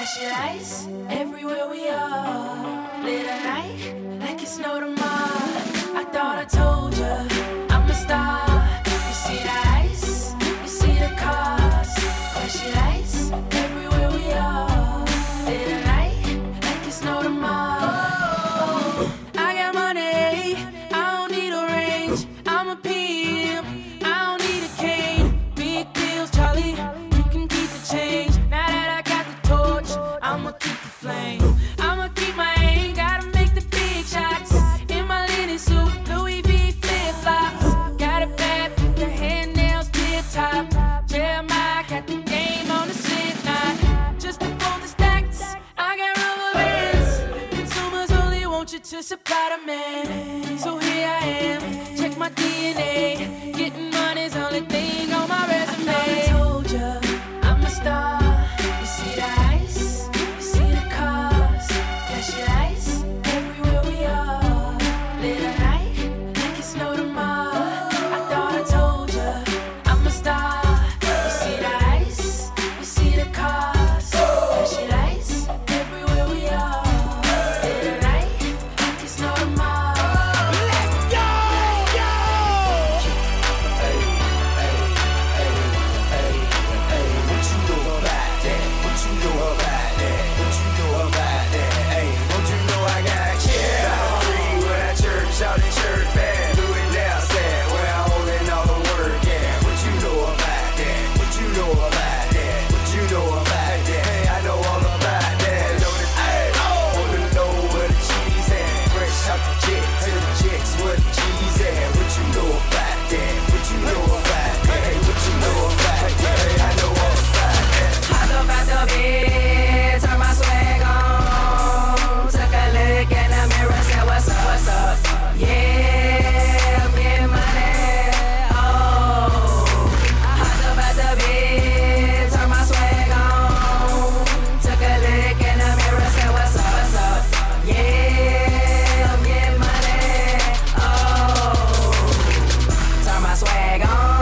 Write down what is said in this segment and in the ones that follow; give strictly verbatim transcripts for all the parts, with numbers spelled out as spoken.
Flashing lights everywhere we are. Late at night, like it's no tomorrow. I thought I told ya, I'm a star. You see the ice, you see the cars. Flashing lights everywhere we are. Late at night, like it's no tomorrow. I got money, I don't need a range. I'm a pimp, I don't need a cane. Big deals, Charlie, you can keep the change. Now that I got the torch, I'ma keep the flame. I'ma keep my aim, gotta make the big shots. In my linen suit, Louis V flip-flops. Got a bad, put the hand nails tip top. Jeremiah got the game on the slip knot. Just to fold the stacks, I got rubber bands. Consumers only want you to supply the man. So here I am, check my D N A. Getting money's only thing on my resume. I told ya, I'm a star. You see the ice, you see the cars. Flashing lights everywhere we are. Late at night, like it's no tomorrow. I thought I told ya, I'm a star. You see the ice, you see the cars. Flashing lights everywhere we are. Late at night, like it's no tomorrow. Let's go! Let's go! Hey, hey, hey, hey, hey, what you know about that? What you know about that? What you know about that? Hey, don't you know I got kids? Got three with that church, shout the church band. Do it now, sad, where I'm holding all the work, yeah. What you know about that? What you know about that? What you know about that? Hey, I know all about that. Know that, hey, oh, wanna know where the cheese at? Fresh out the jet to the chicks, where the cheese at? What you know about that? What you know about that? Hey, what you know about that? Hey, I know all about that. Hop up out the bed, turn my swag on. Took a look in the mirror, said what's up, what's up? Yeah, I'm getting money. Oh, hop up out the bed, turn my swag on. Took a look in the mirror, said what's up, what's up? Yeah, I'm getting money. Oh, turn my swag on.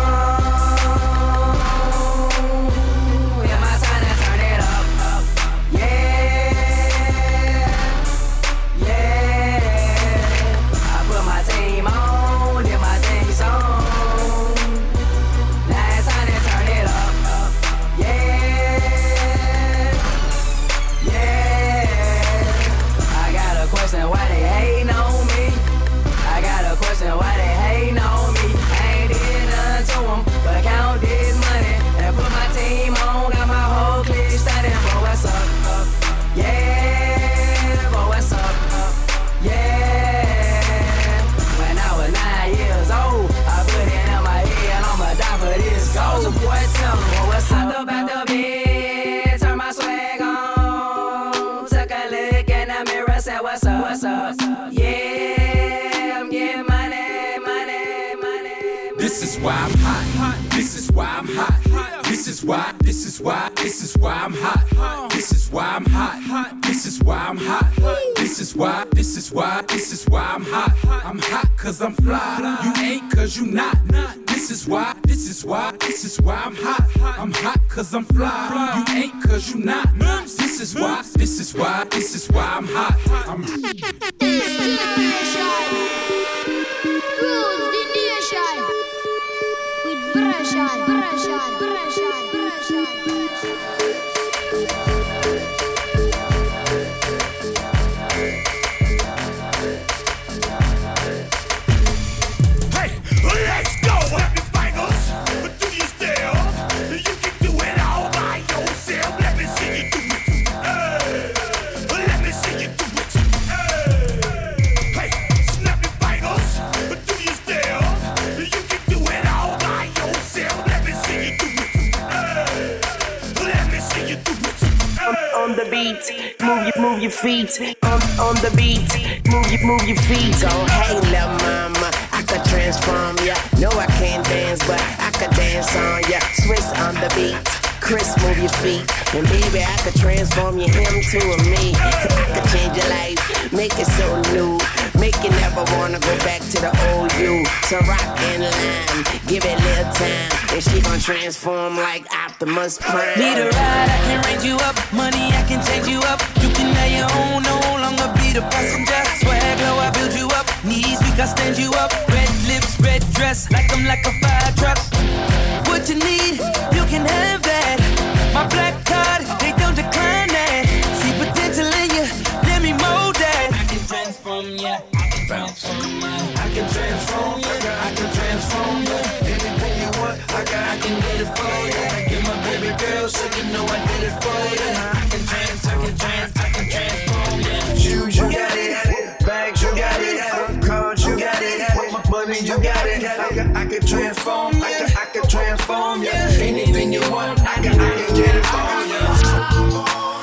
Yeah, my time to turn it up, up. Yeah, yeah. I put my team on, did my thing song. Now it's time to turn it up, up. Yeah, yeah. I got a question, why they hating on me? I got a question, why they hating on me? I ain't did nothing to them, but count this money and put my team on. Got my whole clique standing, boy, what's up, up? Yeah, boy, what's up, up? Yeah. When I was nine years old, I put it in my head, I'ma die for this gold. So boy, tell me, boy, what's up? Hopped up out the bed, turn my swag on. Took a look in the mirror, said what's up, what's up? Yeah, I'm getting money, money, money. This is why I'm hot. This is why I'm hot. This is why. This is why. This is why I'm hot. This is why I'm hot. This is why I'm hot. This is why. This is why. This is why I'm hot. I'm hot cause I'm fly. You ain't cause you not. This is why. This is why. This is why I'm hot. I'm hot cause I'm fly. You ain't cause you not. This is why. This is why. This is why I'm hot. I'm It's the generation. Rules the nation. With version, version, version, version. Hey, let's go! Let me fingers, but do you still? You can do it all by yourself. Let me see you do it. Hey, let me see you do it. Hey, hey, snap your fingers, but do you still? You can do it all by yourself. Let me see you do it. Hey, let me see you do it. Hey. On the beat, move your move your feet. On on the beat, move your move your feet. Go hey little mama, I could transform ya. No I can't dance, but I could dance on ya. Swiss on the beat, Chris move your feet, and baby I could transform you him to a me. I could change your life, make it so new, make you never wanna go back to the old you. So rock in line, give it a little time, and she gon' transform like Optimus Prime. Need a ride, I can range you up. Money, I can change girl, so you know I did it for you. I can trans, I can trans, I can transform you. Shoes, you got it. Bags, you got it. Cars, you got it. Money, you got it. I can, I can transform, I can, I can transform you. Anything you want, I can, I can get it for you.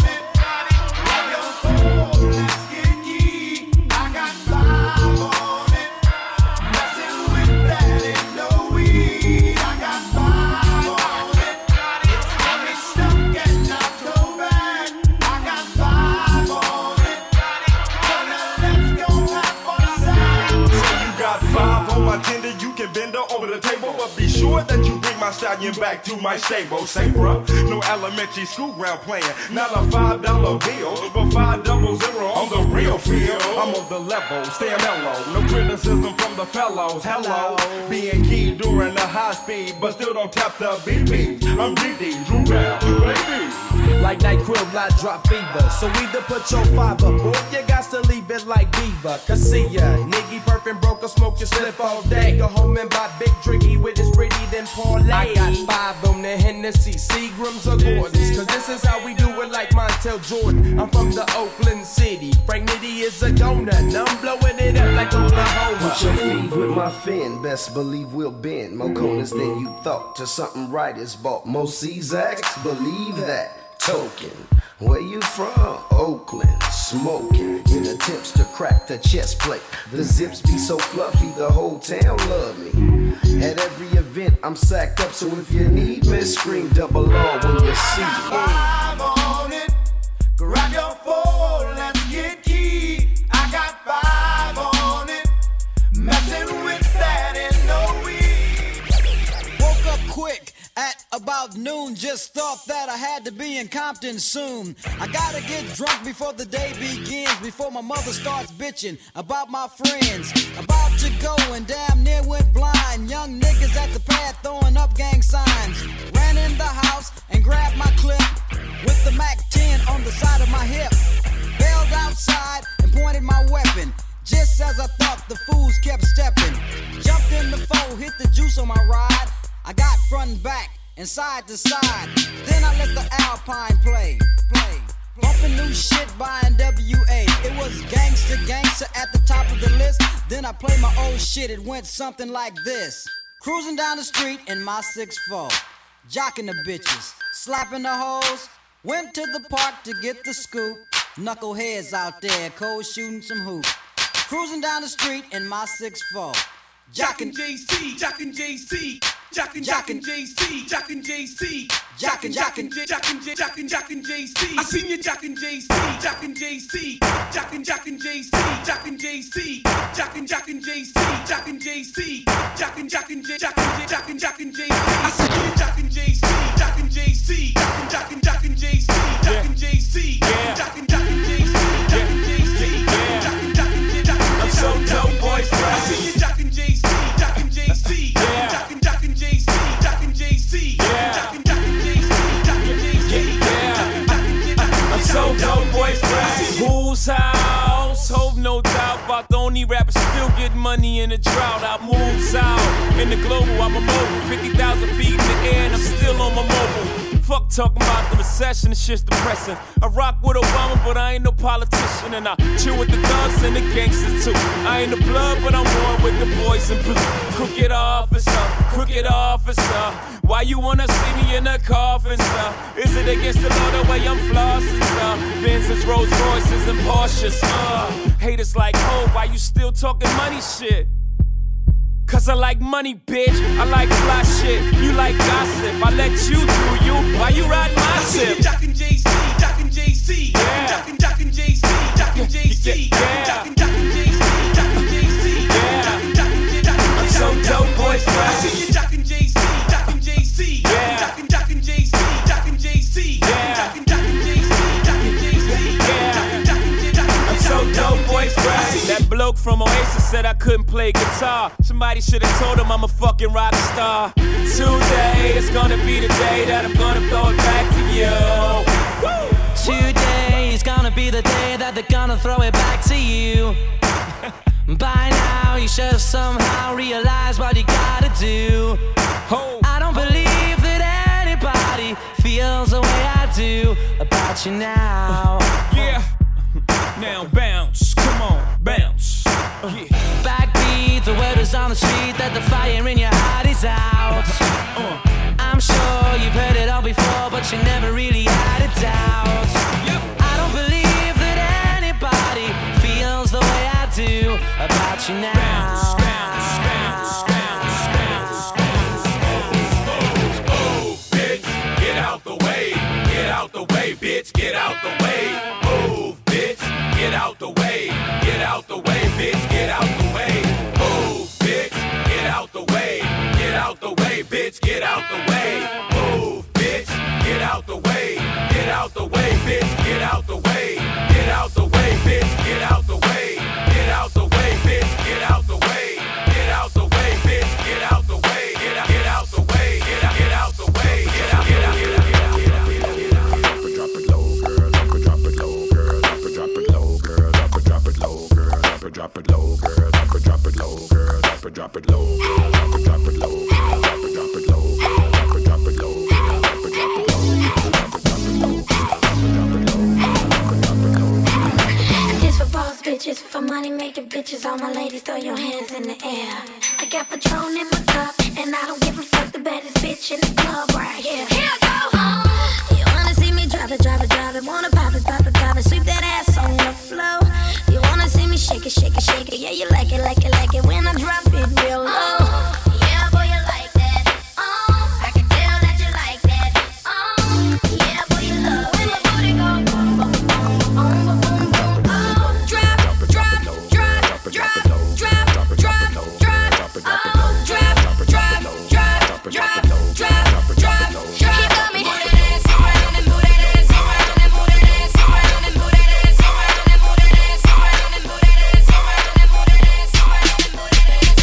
You can bend her over the table, but be sure that you bring my stallion back to my stable. Say, bruh, no elementary school ground playing. Not a five dollar bill, but five double zero on the real field. I'm on the level, staying mellow. No criticism from the fellows. Hello, being key during the high speed, but still don't tap the B P. I'm D D, Drew Bell, baby. Like NyQuil, I drop fever. So either put your fiber, or you got to leave it like Beaver. Cause see ya, nigga perfect broke or smoke your slip all day. Go home and buy big drinky with his pretty then parlay. I got five on the Hennessy, Seagrams or Gordons. Cause this is how we do it like Montel Jordan. I'm from the Oakland City. Frank Nitty is a donut. And I'm blowing it up like Oklahoma. Put your feet with my fin, best believe we'll bend. More corners than you thought, to something right is bought. Most Czaks, believe that. Token, where you from? Oakland, smoking in attempts to crack the chest plate. The zips be so fluffy, the whole town love me. At every event, I'm sacked up, so if you need me, scream double R when you see me. Five on it, grab your phone, let's get key. I got five on it, messing with that and no weed. Woke up quick at about noon, just thought that I had to be in Compton soon. I gotta get drunk before the day begins, before my mother starts bitching about my friends. About to go and damn near went blind. Young niggas at the pad throwing up gang signs. Ran in the house and grabbed my clip with the Mac ten on the side of my hip. Bailed outside and pointed my weapon. Just as I thought, the fools kept stepping. Jumped in the foe, hit the juice on my ride. I got front and back and side to side. Then I let the Alpine play, play. Bumping new shit by N W A. It was gangster, gangster at the top of the list. Then I played my old shit, it went something like this. Cruising down the street in my six four, jocking the bitches, slapping the hoes. Went to the park to get the scoop. Knuckleheads out there, cold shooting some hoop. Cruising down the street in my six four, jockin' J C, jockin' J C, jockin' jockin' J C, jockin' J C, jockin' jockin' jockin' jockin' jockin' J C. I seen you jockin' J C, jockin' J C, jockin' jockin' J C, jockin' J C, jockin' jockin' J C, jockin' J C, jockin' jockin' jockin' jockin' jockin' J C. I seen you jockin' J C, jockin' J C, jockin' jockin' jockin' J C, jockin' J C, jockin' jockin' J C, jockin' J C, jockin' jockin' jockin'. I'm so dope, boys. I seen you jockin' J C, jockin' J C, jockin' jockin' J C, jockin' J C, jockin' jockin' J C, jockin' J C, jockin' jockin' I'm so dope, boys. Whose house? Hope no doubt about the only rapper still getting money in the drought. I moves out in the global. I'm a mobile, fifty thousand feet in the air, and I'm still on my mobile. Fuck talking about the recession, this shit's depressing. I rock with Obama, but I ain't no politician. And I chill with the thugs and the gangsters too. I ain't the blood, but I'm one with the boys in blue. Crooked officer, crooked officer. Why you wanna see me in a coffin, sir? Is it against the law the way I'm flossing, sir? Benz's, Rolls Royces, and Porsches, uh. Haters like, oh, why you still talking money shit? Cause I like money, bitch. I like fly shit. You like gossip. I let you do you. Why you ride my ship? Jockin' J C, jockin' J C, jockin' jockin' J C, jockin' J C, jockin' jockin' J C, jockin' J C, jockin' jockin' jockin'. I'm so dope, boys. I see you jockin' J C, jockin' J C, jockin' jockin' J C, jockin' J C, jockin' jockin' J C, jockin' J C, jockin' jockin' jockin'. I'm so dope, boys. That bloke from Oasis said I couldn't play guitar. Somebody should have told him I'm a fucking rock star. Today is gonna be the day that I'm gonna throw it back to you. Woo! Today is gonna be the day that they're gonna throw it back to you. By now you should have somehow realized what you gotta do. I don't believe that anybody feels about you now. Yeah, now bounce, come on, bounce. Yeah. Backbeat, the word is on the street that the fire in your heart is out. Uh. I'm sure you've heard it all before, but you never really had a doubt. Yep. I don't believe that anybody feels the way I do about you now. Bounce, bounce, bounce, bounce, bounce, bounce. Oh, oh, bitch, get out the way, get out the way, bitch, get out the way. Move, bitch, get out the way, get out the way, bitch, get out the way. Move, bitch, get out the way, get out the way, bitch, get out the way. Move, bitch, get out the way, get out the way, bitch, get out the way, get out the way, bitch, get out the way, get out the way, bitch, get out the way, get out the way, bitch, get out the way, get out, get out the way, get out, get out the way, get out, get out, get out, get out, get out, get out, get out. Drop it low, girl. Up drop it low, girl. Up drop it low, girl. Up drop it low, girl. Up drop it low, girl. Up drop it low, girl. Up drop it low, girl. Up drop it low, girl. Up drop it low, girl. Up drop it low, girl. Up drop it low, girl. Up drop it low, girl. This for boss bitches, for money making bitches. All my ladies, throw your hands in the air. I got Patron in my cup, and I don't give a fuck. The baddest bitch in the club right here. Here I go home. You wanna see me drop it, drop it, drop it. Wanna pop it, pop it, pop it. Sweep that ass on the floor. You wanna see me shake it, shake it, shake it. Yeah, you like it, like it, like it. When I drop it real low. Yeah, boy, you like that. Oh, I can tell that you like that. Oh, yeah, boy, you love when my booty go boom, boom, boom, boom, boom, boom. Oh, drop, drop, drop, drop, drop, drop, drop, drop. Oh, drop, drop, drop, drop, drop, drop, drop. You got me. Move that ass around and move that ass around and move that ass around and move that ass around and move that ass around and move that ass around and move that ass around and move that ass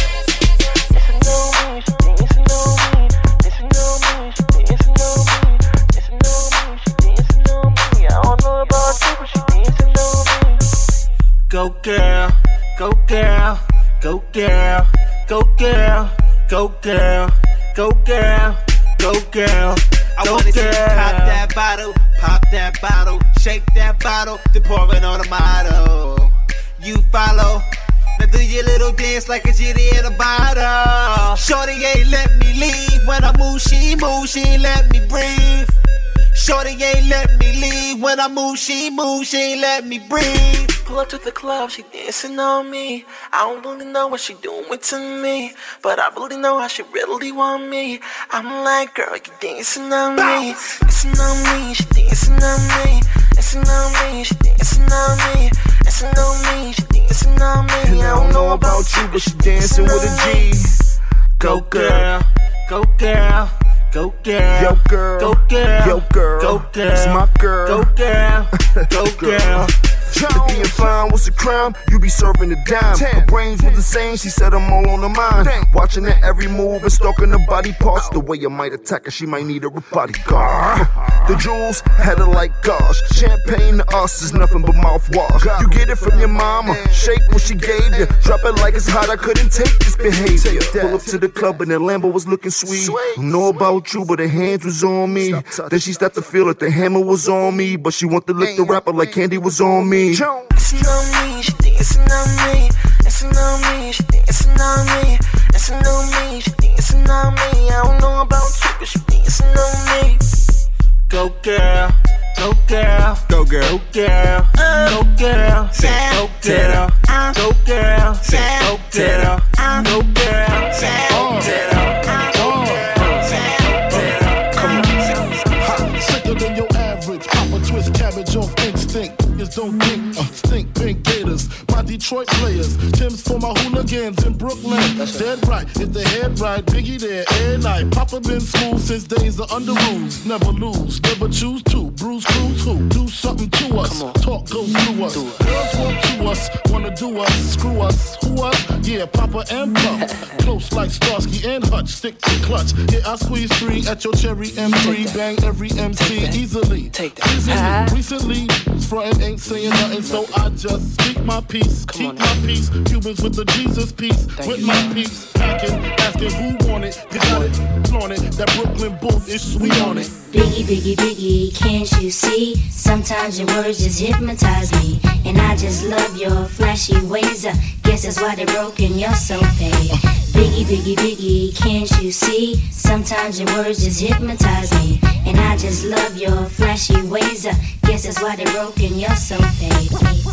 around. Listen to me, listen to me, listen to me, listen to me, listen to me. I don't know about you, but she dancing on me. Go girl, go girl, go girl, go girl, go girl, go girl, go girl. I wanna see you pop that bottle, pop that bottle, shake that bottle, then pour it on the motto. You follow, now do your little dance like a genie in a bottle. Shorty ain't let me leave, when I move she move, she ain't let me breathe. Shorty ain't let me leave, when I move she move, she ain't let me breathe. Pull up to the club, she dancing on me. I don't really know what she doing to me, but I really know how she really want me. I'm like, girl, you dancing on me, dancing on me, she dancing on me, dancing on me, she dancing on me, dancing on me, she dancing on me. And I don't know about you, but she dancing with a G. Go girl, go girl. Go girl, yo girl, go girl, yo girl, go girl, it's my girl, go girl, go girl. If being fine was a crime, you be serving a dime. Her brains was insane, she said I'm all on her mind. Watching her every move and stalking her body parts. The way I might attack her, she might need a bodyguard. The jewels had her like gosh. Champagne to us is nothing but mouthwash. You get it from your mama, shake what she gave you. Drop it like it's hot, I couldn't take this behavior. Pull up to the club and the Lambo was looking sweet. Don't know about you, but her hands was on me. Then she started to feel that the hammer was on me, but she want to lick the rapper like Candy was on me. Dancing on me, she dancing on me, dancing on me, she dancing on me, dancing on me, she dancing on me. I don't know about you, but she dancing on me. Go girl, go girl, Go girl, go girl, go girl, go girl, go girl, go girl, go girl. Sicker than your average, pop a twist cabbage off instinct. Don't think, uh, stink pink gators. My Detroit players, Tim's for my hooligans in Brooklyn. Dead right, if the head right, Biggie there, every night. Papa been school since days of under rules. Never lose, never choose to. Bruce Cruz who? Do something to us. Talk, go through us. Girls want to us, wanna do us, screw us. Who us? Yeah, Papa and Pump. Close like Starsky and Hutch, stick to clutch. Yeah, I squeeze three at your cherry M three. Bang every M C easily. Take that. Easily. Recently, Niggas frontin' ain't saying nothing, so I just speak my peace, keep my peace. Cubans with the Jesus peace, with my peace. Packing, asking who want it, you got it, flaunt it. That Brooklyn booth is sweet on it. Biggie, biggie, biggie, can't you see? Sometimes your words just hypnotize me, and I just love your flashy ways. I guess that's why they're broken, you're so paid. Biggie, biggie, biggie, can't you see? Sometimes your words just hypnotize me, and I just love your flashy ways. I guess that's why they're broken, you're so paid.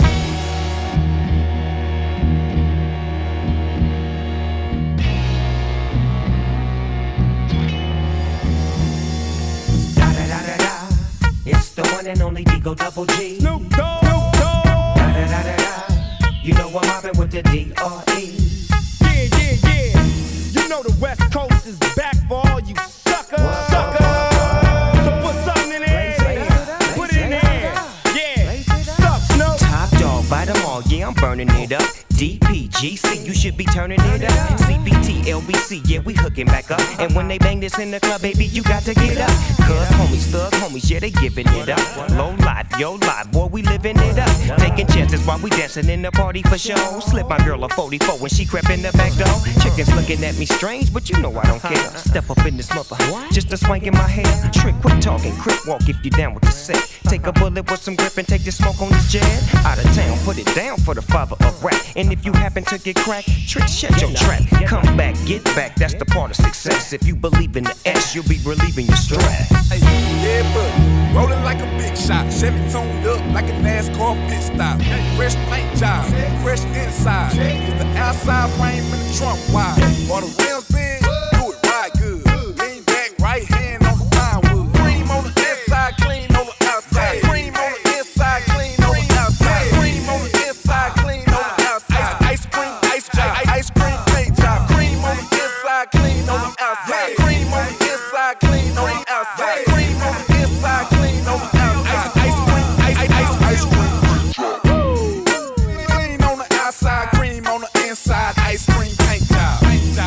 It's the one and only Digo Double G. Snoop Dogg. Snoop Dogg. Da da da da da. You know I'm mobbing with the D R E. Yeah, yeah, yeah. You know the West Coast is back for all you suckers. What? Suckers. So put something in there. Put it in there. Yeah. Suck, Snoop. Top dog, bite them all. Yeah, I'm burning it up. D P G C, you should be turning it up. C B T, L B C, yeah, we hooking back up. And when they bang this in the club, baby, you got to get up. Cause homies, thug homies, yeah, they giving it up. Low life, yo life, boy, we living it up. Taking chances while we dancing in the party for show. Slip my girl a forty-four when she crept in the back door. Chickens looking at me strange, but you know I don't care. Step up in this mother, just a swank in my hair. Trick, quit talking, crip walk if you down with the set. Take a bullet with some grip and take the smoke on this jet. Out of town, put it down for the father of rap. And if you happen to get cracked, trick, shut your trap. Come back, get back, that's the part of success. If you believe in the S, you'll be relieving your stress. Hey, yeah, buddy, rolling like a big shot. Chevy tuned up like a NASCAR pit stop. Fresh paint job, fresh inside. Is the outside frame in the trunk wide? While the rims big, do it right good. Lean back, right hand on the pine wood. Cream on the inside, clean on the outside. Cream on the inside, clean on the outside. Cream on the inside, clean on the outside. Ice cream, ice job, ice cream paint job. Cream on the inside, clean on the outside. Cream on the inside, clean on the outside. Cream on the inside, clean on the outside. Ice cream, ice, ice, ice cream. Clean on the outside, cream on the inside. Ice cream paint job.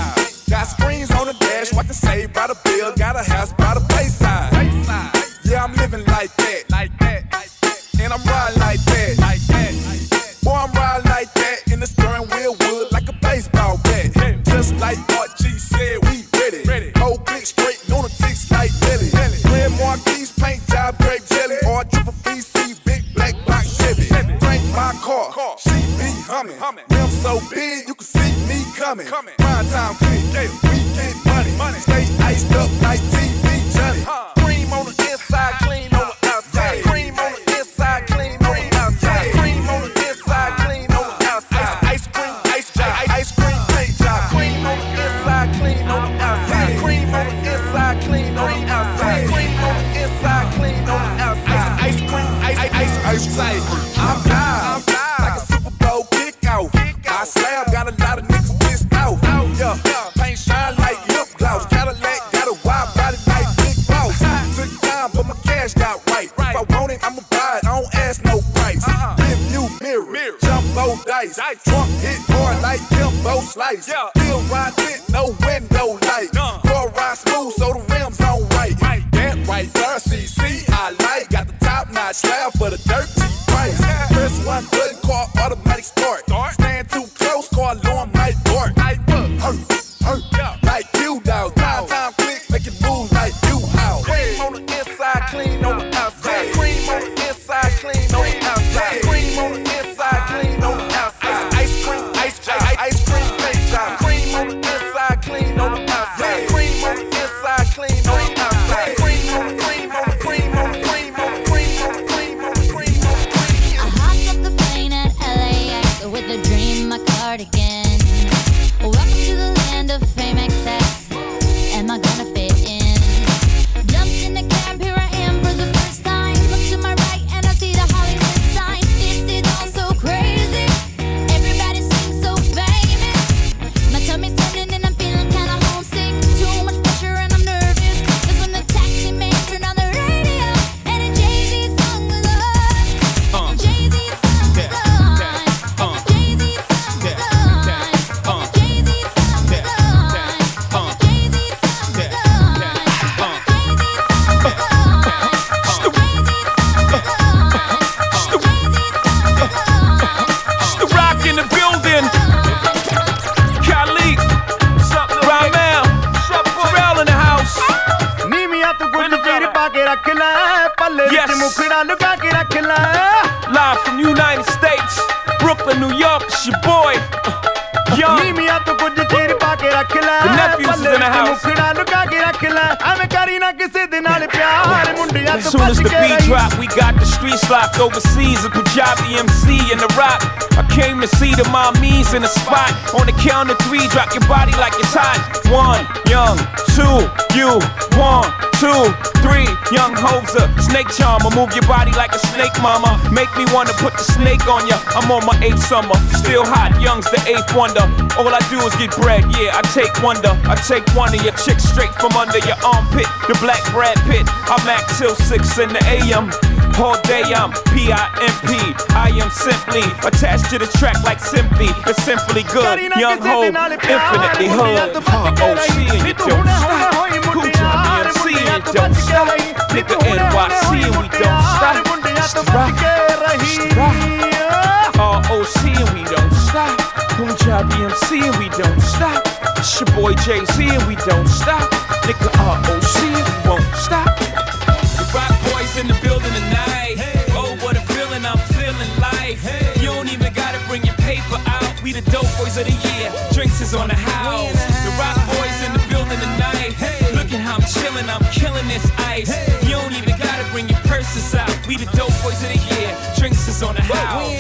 Got screens on the dash, what to say by the bill. Got a house by the bayside. Yeah, I'm living like that, like that, and I'm riding like that, like that. Boy, I'm riding like that, and the steering wheel wood like a baseball bat. Just like R G said, we ready. Whole click straight, lunatics like Billy. Red Marquis, paint job, grape jelly. Or triple B C, big black box Chevy. Drink my car, she be humming. Rim so big, you can see me coming. Prime time click, we get money. Stay iced up like T V Johnny. Cream on the inside, clean on the outside. Cream on the inside, clean on the outside. Cream on the inside, clean on the outside. Ice cream, ice job, ice cream paint job. Cream on the inside, clean on the outside. Cream on the inside, clean on the outside. Cream on the inside, clean on the outside. Ice cream, ice, ice, ice cream. I'm live, like a Super Bowl kickoff. My slab got a lot of niggas pissed off. Yeah, paint shine like lip gloss. Cadillac got a wide body like Big Boss. Took time, but my cash got right. If I want it, I'ma buy it. I don't ask no price. Rear view mirror, jumbo dice. Trunk hit hard like Kimbo Slice. Still ride tent, no window light. Car ride smooth, so the rims on right. That right there, C C I like. Got the top notch slab for the dirt cheap price. Press one button, car automatic start. Stand too close, car alarm like bark. Hurt, hurt, like you dog. Time time click, make it move like you how. Cream on the inside, clean on the outside. Cream on the inside, clean on the outside. Cream on the inside, clean on the outside. Ice cream, ice job, ice cream paint job. Cream on the inside, clean on the outside. Cream on the inside, clean on the outside. Cream on the cream on the cream on the cream on the cream on the cream on the cream on the cream. I hopped up the plane at L A X with a dream, my cardigan. Welcome to the land of fame excess. Am I gonna fit in? Jumped in the cab, here I am for the first time. Look to my right and I see the Hollywood sign. This is all so crazy. Everybody seems so famous. My tummy's turning and I'm feeling kinda homesick. Too much pressure and I'm nervous. That's when the taxi man turned on the radio and a Jay-Z song was on. And a Jay-Z song was on. And a Jay-Z song was on. Yes. Live from United States, Brooklyn, New York, it's your boy. Young. The nephews is in the house. As soon as the beat drop, we got the streets locked overseas. A Punjabi M C in the rock. I came to see the mommies in the spot. On the count of three, drop your body like it's hot. One, young, two, you, one, two, three. Young Hoser, snake charmer. Move your body like a snake, mama. Make me wanna put the snake on ya. I'm on my eighth summer, still hot. Young's the eighth wonder. All I do is get bread, yeah, I take wonder. I take one of your chicks straight from under your armpit. The black Brad Pitt, I'm at till six in the A M. All day I'm P I M P. I am simply attached to the track like simply. It's simply good. Young Ho, infinitely hood. Huh, O C and you don't stop. Cool job, B M C and you don't stop. Nigga N Y C and we don't stop. It's the rock, it's the rock. R O C and we don't stop. Punjabi M C and we don't stop. It's your boy Jay-Z and we don't stop. Nigga R O C and we won't stop. The Rock Boys in the building tonight. Oh, what a feeling, I'm feeling like. You don't even gotta bring your paper out. We the dope boys of the year. Drinks is on the house. The Rock Boys in the building tonight. Look at how I'm chilling, I'm killing this ice. You don't even gotta bring your purses out. We the dope boys of the year. Drinks is on the house.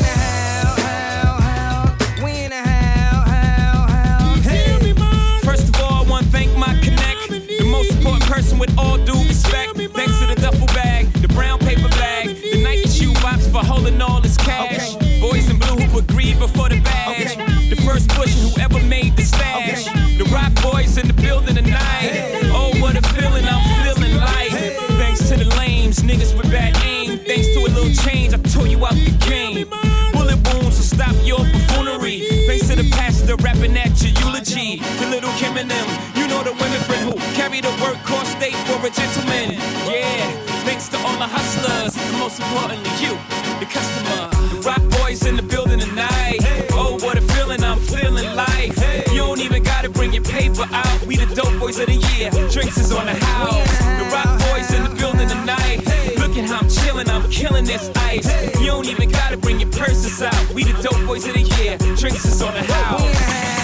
Person with all due respect, thanks to the duffel bag, the brown paper bag, the Nike shoe box for holding all this cash. Okay. Boys in blue who agreed before the badge. Okay. The first push who ever made the stash. Okay. The Rock Boys in the building tonight. Hey. Oh, what a feeling I'm feeling like. Hey. Thanks to the lames, niggas with bad aim. Thanks to a little change, I tore you out the game. Bullet wounds will stop your buffoonery. Thanks to the pastor rapping at your eulogy. The little Kim and them, you know the women friend who carry the work cost state for a gentleman. Yeah, thanks to all the hustlers, and most importantly you, the customer. The Rock Boys in the building tonight. Oh, what a feeling I'm feeling like. You don't even gotta bring your paper out. We the dope boys of the year. Drinks is on the house. The Rock Boys in the building tonight. Look at how I'm chilling, I'm killing this ice. You don't even gotta bring your purses out. We the dope boys of the year. Drinks is on the house.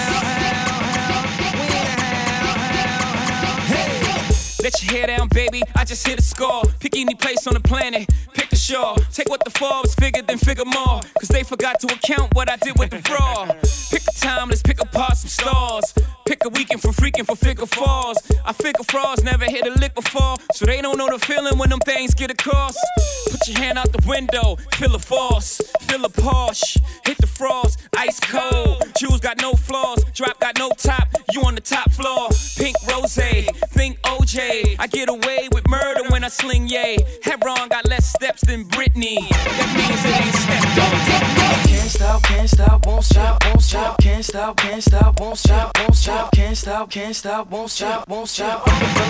Let your hair down, baby, I just hit a score. Pick any place on the planet, pick the shore. Take what the Forbes figured, then figure more. Cause they forgot to account what I did with the fraud. Pick a time, let's pick apart some stars. Pick a weekend for freaking for figure falls. I figure frauds never hit a lick before, so they don't know the feeling when them things get across. Put your hand out the window, feel a force, feel a Porsche, hit the frost, ice cold. Shoes got no flaws, drop got no top, you on the top floor. Pink rose, think O J. I get away with murder when I sling yay. Heron got less steps than Britney. That means it ain't stepped on. Can't stop, can't stop, won't stop, won't stop. Can't stop, can't stop, won't stop, won't stop. Can't stop, can't stop, won't stop, won't stop.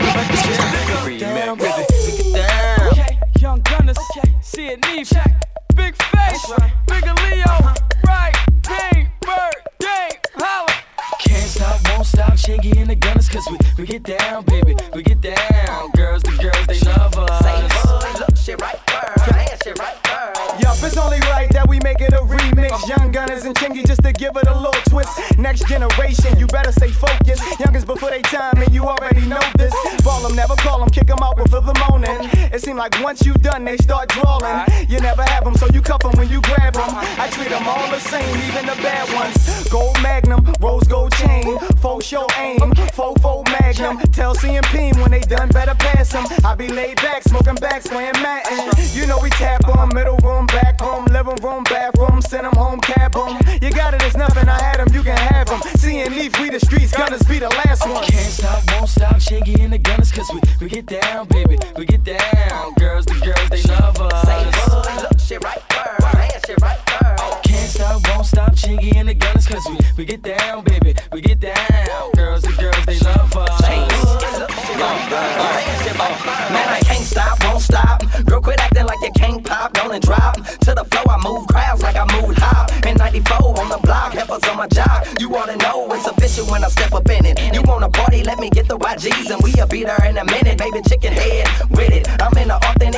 Down, baby, take it down. Okay, Young Gunners, okay, see it, Neve, check. Big face, right. Bigger Leo, uh-huh. Right, Ding, Bird, Game, holla. Can't stop, won't stop, Shaggy and the Gunners, cause we, we get down, baby, we get down. Girls, the girls, they love us. Say, boy, look, shit right there, man, shit right there. Yup, it's only right that we make it a remix. Young Gunners and Chingy just to give it a little twist. Next generation, you better stay focused. Youngest before they time, and you already know this. Ball them, never call them, kick them out before the morning. It seem like once you done, they start drawling. You never have them, so you cuff them when you grab them. I treat them all the same, even the bad ones. Gold Magnum, rose gold chain, faux show aim, faux faux Magnum. Tell C and P when they done, better pass them. I be laid back, smoking back, swaying Matin. You know we tap on, middle room, back room, living room, bathroom, send them home, cab them. You got it, it's nothing, I had them, you can have them. C and Leaf, we the streets, Gunners be the last one. Can't stop, won't stop, Shaggy and the Gunners, cause we, we get down, baby, we get down. Girls, the girls, they love us. Say, boy, look, shit right there, man, shit right there. Can't stop, won't stop, Shaggy and the Gunners, cause we, we get down, baby, we get down. Girls, the girls, they love us. Say, look, shit right there, man, shit right there. Man, I can't stop, won't stop. Girl, quit acting like you can't pop, don't and drop. To the flow, I move crowds like I move hop. In ninety-four on the block, heifers on my job. You wanna know it's official when I step up in it. You wanna party, let me get the Y Gs and we'll be there in a minute. Baby, chicken head with it. I'm in the authentic, get it, boy.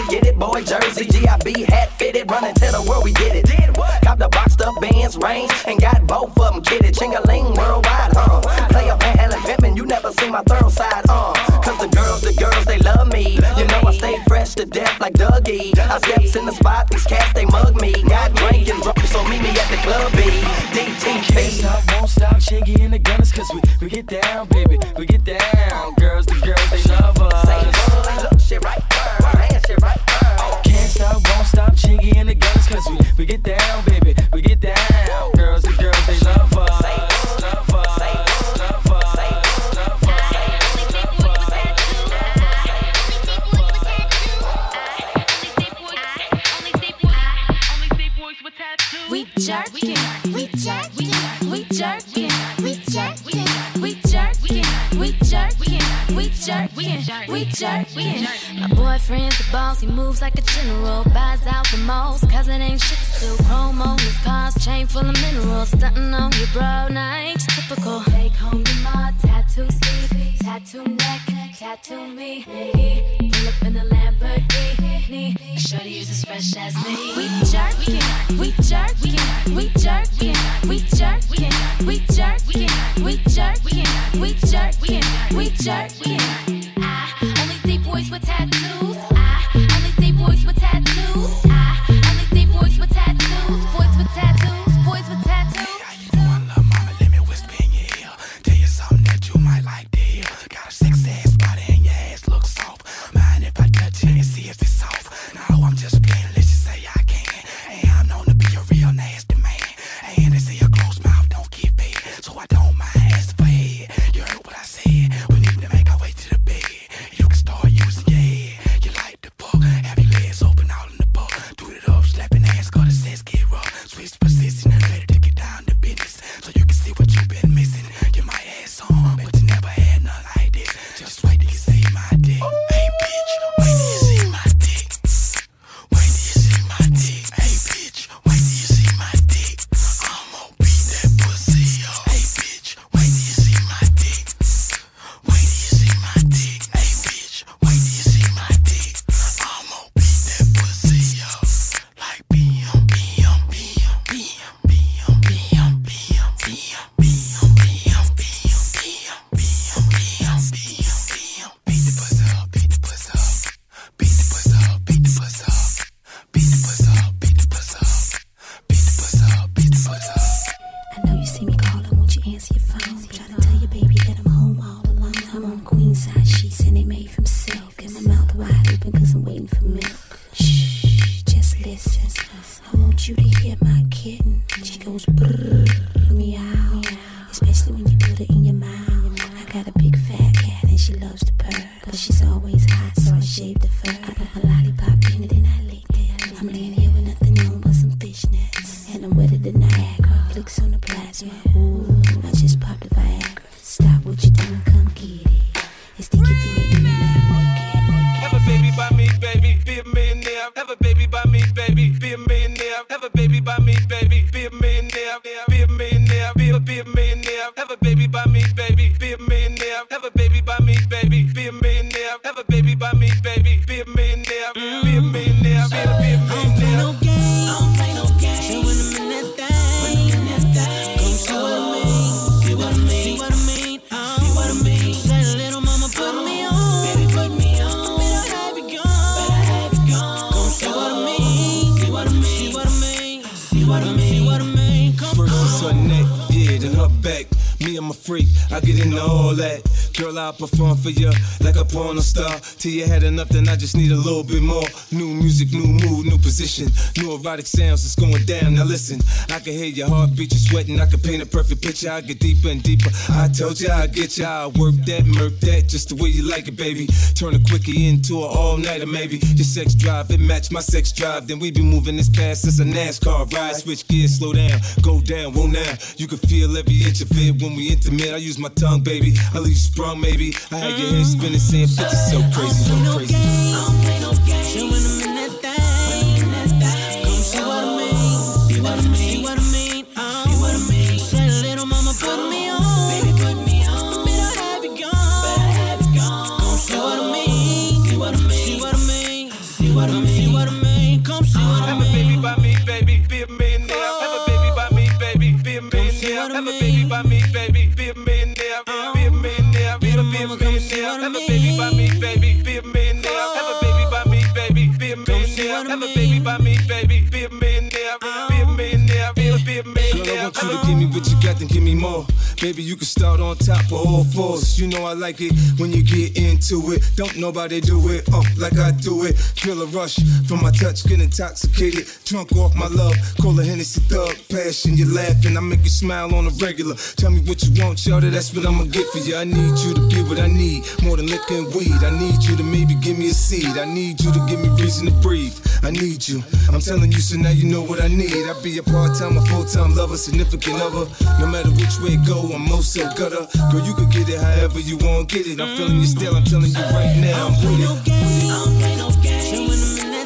Boy jersey, G I B hat fitted, running to the world we did it. Did what? Cop the boxed up Benz range and got both of them kitted. Ching-a-ling worldwide, huh? Play a Van Halen pimpin', you never seen my thorough side, uh. Cause the girls, the girls, they love me. You know I stay fresh to death like Dougie. I steps in the spot, these cats, they mug me. Got drink and drunk, so meet me at the club B. D T P. Can't stop, won't stop, Chingy and the Gunners, cause we, we get down, baby, we get down. Girls, the girls, they love us. Say, boy, look, shit right there, man, shit right there. Can't stop, won't stop, Chingy and the Gunners, cause we, we get down, baby, we get down. Girls, the girls, they love us. Love us, love us, love us, love us. We jerkin', we jerkin', we jerkin', we jerkin', we jerkin', we jerkin', we jerkin', we jerkin'. My boyfriend's a boss, he moves like a general, buys out the most, cause it ain't shit to do. Chrome on his cars, chain full of minerals, stuntin' on your bro, nice, typical. Take home your ma, tattoo sleeve, tattoo neck, tattoo me. Pull up in the Lamborghini, shorty is as fresh as me. We jerkin', we jerkin', we jerkin', we jerkin', we jerkin', we jerkin', we jerkin', we jerkin'. I only see boys with tattoos. I only see boys with tattoos. I only see boys with tattoos. Boys with tattoos. Boys with tattoos. Tell you something that you might like to hear. Got a sexy ass body and your ass looks soft. Mind if I touch it and see if it's soft? No, I'm just playing, let's just say I can. And I'm known to be a real nasty man. And they say a closed mouth don't get paid, so I don't mind asking for head. You heard what I said, we need to make our way to the bed. You can start using your head, you like the buck. Have your legs open out in the buck. Do it up, slapping ass, got the sense get rough. Switch position, ready to get down to business, so you can see what you've been missing. You might have some, but you never had none like this. Just wait till you see my dick. Hey bitch, wait till you see my dick. Wait till you see my dick. Hey bitch, wait till you see my dick. I'ma beat that pussy up. Hey bitch, wait till you see my dick. Wait till you see my dick. Hey bitch, wait till you see my dick. I'ma beat that pussy up. Like B M, B M, B M, B M, B M, B M, B M, B M, B M, B M, B M, B M, B M, B M, B M. Beat the pussy up, beat the pussy up. Beat the pussy up, beat the pussy up. Beat the pussy up, beat the pussy up. Beat the pussy up, beat the pussy up. I know you see me calling, won't you answer your phone? Try to tell your baby that I'm home all alone. I'm on queen side sheets and they made from silk. Got my mouth wide open cause I'm waiting for milk. Shh, just listen. I want you to hear my kitten. She goes brrrr, meow. Especially when you put her in your mouth. I got a big fat cat and she loves to purr. But she's always hot, so I shaved the fur. I put my lollipop in it and I licked it. I'm laying here with nothing on but some fishnets. And I'm wetter than Niagara. Flicks on the plasma. Ooh, I just popped the Viagra. Stop what you're doing, come get it. It's the giving me in and I make it. Have a baby by me, baby, be a millionaire. Have a baby by me, baby, be a millionaire. Have a baby by me, baby, be a millionaire. Be a millionaire, be a be a millionaire. Have a baby by me, baby, be a millionaire. Have a baby by me, baby, be a millionaire. Have a baby by me, baby, be a millionaire. Be a millionaire, be a be a millionaire. I don't play no games. So when I'm in that thing, when I'm in that thing, come see what I mean, see what I mean, see what I mean, see what I mean. Say the little mama put me on, baby put me on. Better have it gone, better have it gone. Come see what I mean, see what I mean, see what I mean, see what I mean, see what I mean. First it's her neck, yeah, then her back. Me, I'm a freak, I get into all that. Girl, I'll perform for you like a porno star. Till you had enough, then I just need a little bit more. New music, new mood, new position. New erotic sounds, it's going down. Now listen, I can hear your heartbeat, you're sweating. I can paint a perfect picture, I get deeper and deeper. I told you I'll get you, I'll work that, murk that, just the way you like it, baby. Turn a quickie into an all-nighter, maybe. Your sex drive, it match my sex drive. Then we be moving this fast as a NASCAR ride. Switch gears, slow down, go down, whoa now. You can feel every inch of it when we intimate. I use my tongue, baby, I leave you sprung, maybe. I had your head spinning, saying fifty, so crazy, so crazy. I don't play no games. So when I'm in that thing, come see what I mean, see what I mean, see what I mean, see what I mean. Say the little mama put me on, baby put me on. Better have it gone, better have it gone. Come see what I mean, see what I mean, see what I mean, see what I mean, see what I mean. what you got, then give me more. Baby, you can start on top of all fours. You know I like it when you get into it. Don't nobody do it, oh, like I do it. Feel a rush from my touch, get intoxicated. Drunk off my love, call a Hennessy thug. Passion, you laughing, I make you smile on a regular. Tell me what you want, shawty, that's what I'ma get for you. I need you to get what I need, more than liquor and weed. I need you to maybe give me a seed. I need you to give me reason to breathe. I need you, I'm telling you, so now you know what I need. I be a part-time or full-time lover, significant other. No matter which way it go, I'm most so gutter. Girl, you can get it however you want, get it. I'm feeling you still, I'm telling you right now, I'm with it. I don't play no games. So when I'm in that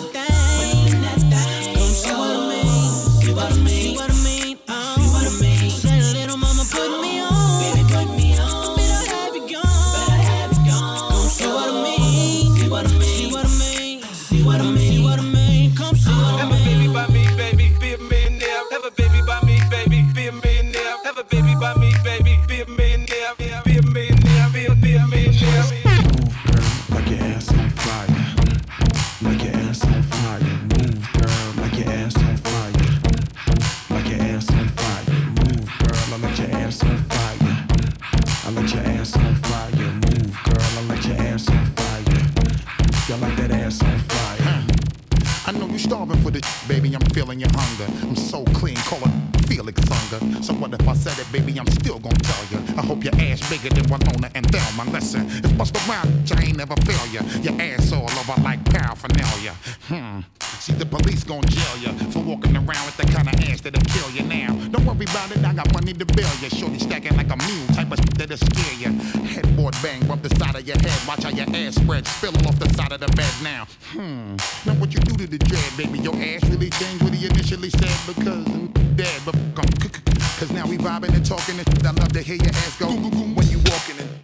thing, come see what I mean, see what I mean, see what I mean, oh, see what I mean. Say little mama put me on, baby put me on. Better have it gone, better have it gone. Come see what I mean, see what I mean, see what I mean, see what I mean, see what I mean. Come see what I mean. Have a baby by me, baby, be a millionaire. Have a baby by me, baby, be a millionaire. Have a baby by me, baby, be a millionaire. Be a millionaire, be a, be a millionaire. Move, girl, like your ass on fire. Like your ass on fire. Move, girl, like your ass on fire. Like your ass on fire. Move, girl, I let your ass on fire. I let your ass on fire. Move, girl, I let your ass on fire. Y'all like that ass on fire. I know you starving for this, baby, I'm feeling your hunger. I'm so clean, call it Felix Hunger. So what if I said it, baby, I'm still gonna tell you. I hope your ass bigger than Winona and Thelma. Listen, it's bust around, I ain't never fail ya. Your ass all over like paraphernalia. Hmm, see the police gon' jail ya for walking around with the kind of ass that'll kill you now. Don't worry about it, I got money to bail ya. Shorty stacking like a mule, type of shit that'll scare ya. Headboard bang, rub the side of your head. Watch how your ass spread, spill off the side of the bed now. Hmm, now what you do to the dread, baby? Your ass really changed what he initially said because I'm dead, but come, cause now we vibing and talking and I love to hear your ass go when you walking and